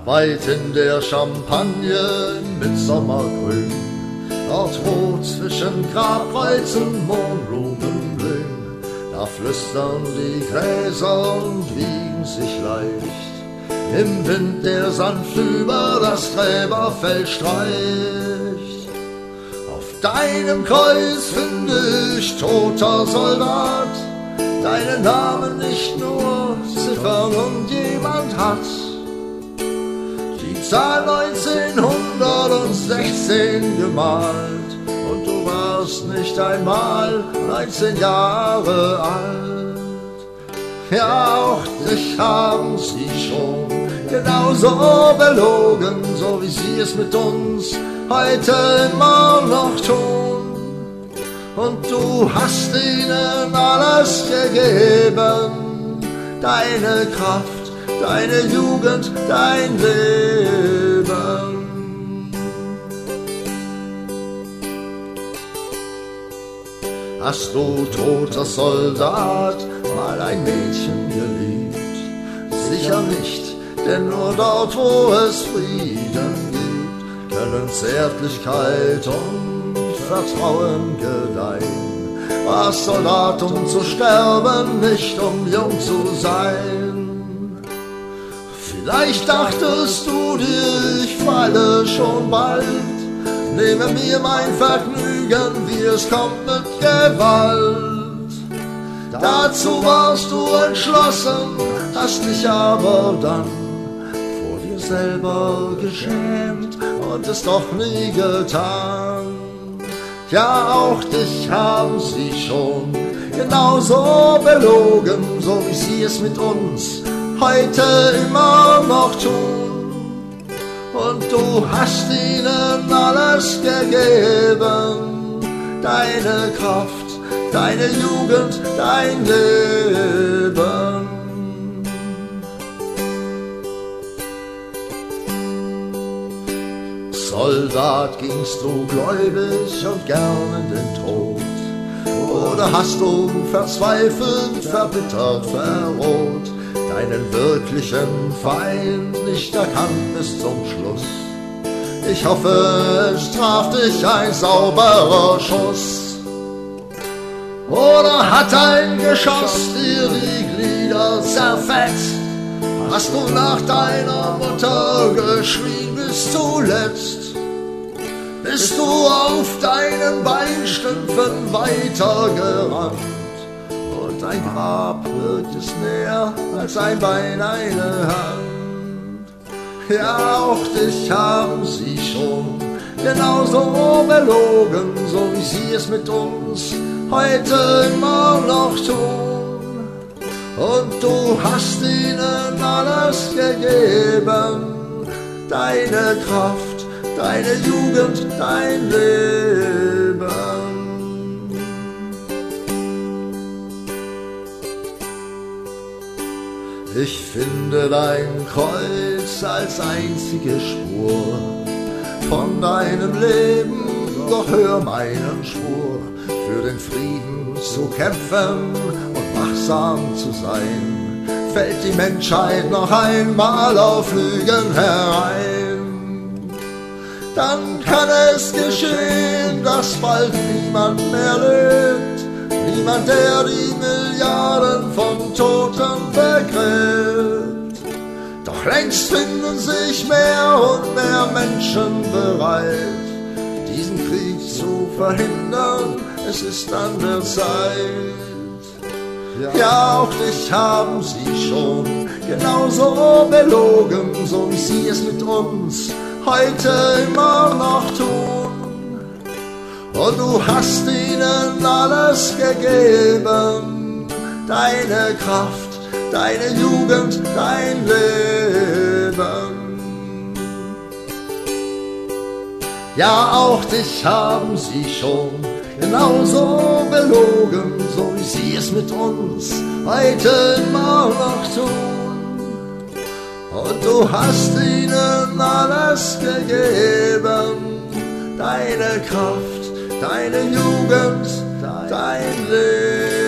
weit in der Champagne im Mitsommergrün, dort wo zwischen Grabkreuz und Mohnblumen blühen, da flüstern die Gräser und wiegen sich leicht, im Wind, der sanft über das Gräberfeld streicht. Auf deinem Kreuz finde ich, toter Soldat, deinen Namen nicht nur Ziffern und jemand hat die Zahl 1916 gemalt, und du warst nicht einmal 19 Jahre alt. Ja, auch dich haben sie schon genauso belogen, so wie sie es mit uns heute immer noch tun. Und du hast ihnen alles gegeben, deine Kraft, deine Jugend, dein Leben. Hast du, toter Soldat, mal ein Mädchen geliebt? Sicher nicht, denn nur dort, wo es Frieden gibt, können Zärtlichkeit und Vertrauen gedeihen. Warst Soldat, um zu sterben, nicht um jung zu sein. Vielleicht dachtest du dir, ich falle schon bald, nehme mir mein Vergnügen, wie es kommt, mit Gewalt. Dazu warst du entschlossen, hast dich aber dann vor dir selber geschämt und es doch nie getan. Ja, auch dich haben sie schon genauso belogen, so wie sie es mit uns heute immer noch tun. Und du hast ihnen alles gegeben, deine Kraft, deine Jugend, dein Leben. Soldat, gingst du gläubig und gern in den Tod? Oder hast du verzweifelt, verbittert, verroht, deinen wirklichen Feind nicht erkannt bis zum Schluss? Ich hoffe, es traf dich ein sauberer Schuss. Oder hat ein Geschoss dir die Glieder zerfetzt? Hast du nach deiner Mutter geschrien bis zuletzt? Bist du auf deinen Beinstümpfen weitergerannt? Und dein Grab wirkt es näher als ein Bein, eine Hand. Ja, auch dich haben sie schon genauso belogen, so wie sie es mit uns heute immer noch tun. Und du hast ihnen alles gegeben, deine Kraft, deine Jugend, dein Leben. Ich finde dein Kreuz als einzige Spur von deinem Leben, doch hör meinen Schwur, für den Frieden zu kämpfen und wachsam zu sein. Fällt die Menschheit noch einmal auf Lügen herein, dann kann es geschehen, dass bald niemand mehr lebt, niemand, der die Milliarden von Toten begräbt. Doch längst finden sich mehr und mehr Menschen bereit, diesen Krieg zu verhindern, es ist an der Zeit. Ja, auch dich haben sie schon genauso belogen, so wie sie es mit uns heute immer noch tun. Und du hast ihnen alles gegeben, deine Kraft, deine Jugend, dein Leben. Ja, auch dich haben sie schon genauso belogen, so wie sie es mit uns heute immer noch tun. Und du hast ihnen alles gegeben, deine Kraft, deine Jugend, dein Leben.